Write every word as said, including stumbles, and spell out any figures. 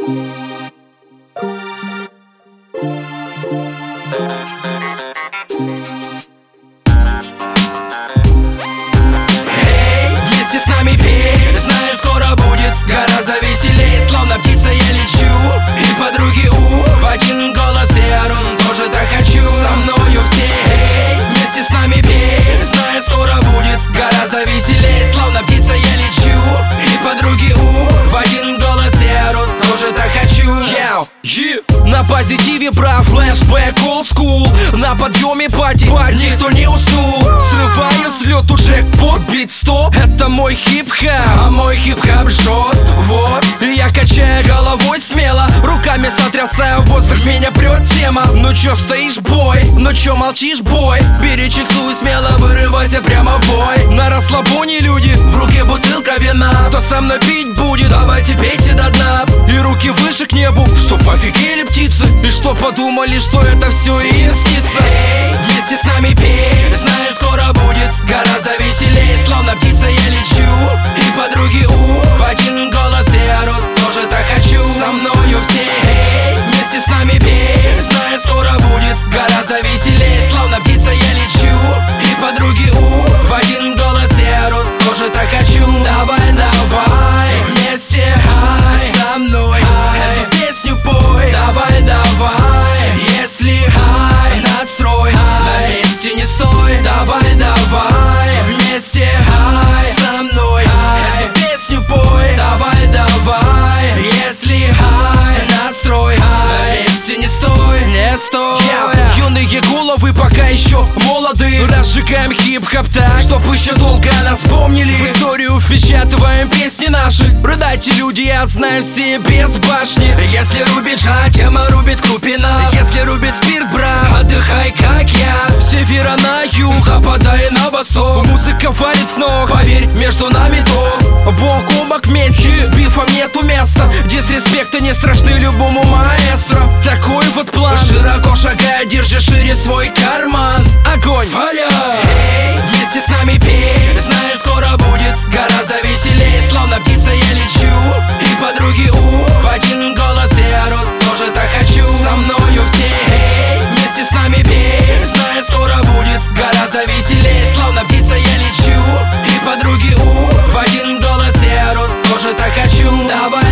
Гораздо веселее, словно птица я лечу. И подруги у, в один голос все орут, тоже так хочу. Со мною все, эй, вместе с нами пей, зная, скоро будет. Гораздо веселее, словно птица я лечу. И подруги у, в один голос все орут, тоже так хочу. Яу, yeah. На позитиве, брат, флешбэк, old school. На подъеме пати, пати, никто не уснул. Срываю с лету джекпот, бит стоп. Это мой хип-хап, а мой хип-хап жжет. Вот, и я качаю головой смело, руками сотрясаю воздух, меня прет тема. Ну чё стоишь, бой? Ну чё молчишь, бой? Бери чексу и смело вырывайся прямо в бой. На расслабоне люди, в руке бутылка вина. Кто со мной пить будет, давайте пейте до дна. И руки выше к небу, что пофигели птицы. И что подумали, что это все и им снится. Эй, вместе с нами пей, знаю, скоро будет. Гораздо веселее, словно птица я лечу. И подруги у, в один голос все орут, тоже так хочу. Со мною все, эй, вместе с нами пей, знаю, скоро будет. Гораздо веселее, словно птица я лечу. И подруги у, в один голос все орут, тоже так хочу. Давай, давай, вместе, хай, со мной, хай, эту песню пой. Давай, давай, если хай, настрой, хай, на месте не стой. Давай, давай, вместе, хай, со мной, хай, эту песню пой. Давай, давай, если хай, настрой, хай, на месте не стой, не стой. Yeah. Юные головы пока еще молоды, разжигаем хип-хоп так, чтоб еще долго нас помнили. В историю впечатываем песни наши. Рыдайте, люди, я знаю, все без башни. Если рубит жа, тема рубит Крупина. Если рубит спирт, брат, отдыхай, как я. С севера на юг, западай на восток. Музыка валит с ног, поверь, между нами то. Бок о бок вместе, бифом нету места. Дисреспекты не страшны любому маэстро. Такой вот план, широко шагая, держи шире свой карман. Огонь, фаля. Эй, вместе с нами пей, знаю, скоро будет. Гораздо веселее, словно птица я лечу. И подруги у, в один голос все орут, тоже так хочу. Со мною все, эй, вместе с нами пей, знаю, скоро будет. Гораздо веселее, словно птица я лечу. И подруги у, в один голос все орут, тоже так хочу. Давай.